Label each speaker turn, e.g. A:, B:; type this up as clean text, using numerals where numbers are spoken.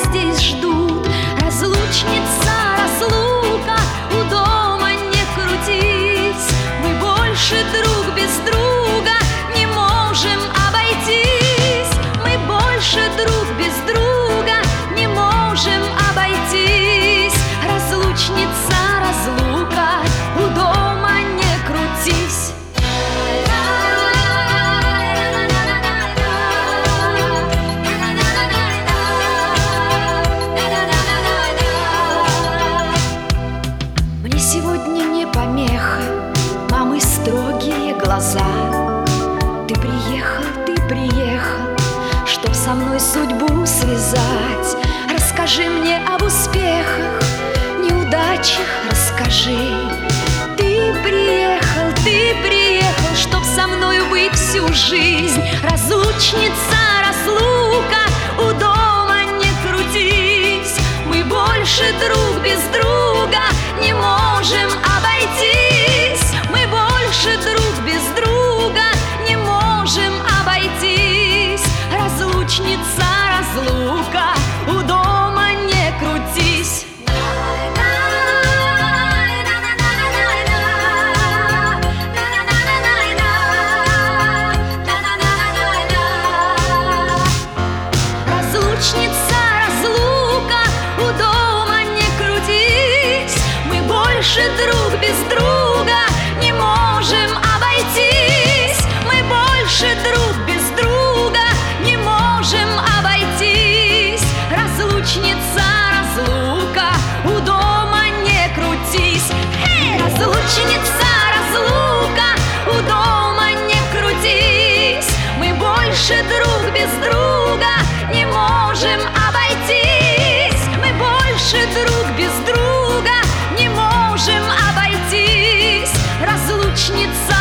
A: здесь ждут. Разлучница, разлука, у дома не крутись. Мы больше друг без друга не можем обойтись. Мы больше друг без друга не можем обойтись. Разлучница, разлука, у дома не крутись. Мне сегодня не помеха мамы строгие глаза. Ты приехал, чтоб со мной судьбу связать. Расскажи мне об успехах, неудачах расскажи. Ты приехал, чтоб со мною быть всю жизнь. Разлучница, разлука, у дома не крутись. Мы больше друг без друга не можем обойтись. Мы больше друг без друга не можем обойтись. Разлучница, разлука, у дома не крутись. Разлучница, разлука, у дома не крутись. Мы больше друг без друга не можем обойтись. Мы больше друг без друга не можем обойтись. Разлучница, разлука, у дома не крутись. Разлучница, разлука, у дома не крутись. Мы больше друг без друга не можем обойтись. Мы больше друг без друга не можем обойтись. Разлучница,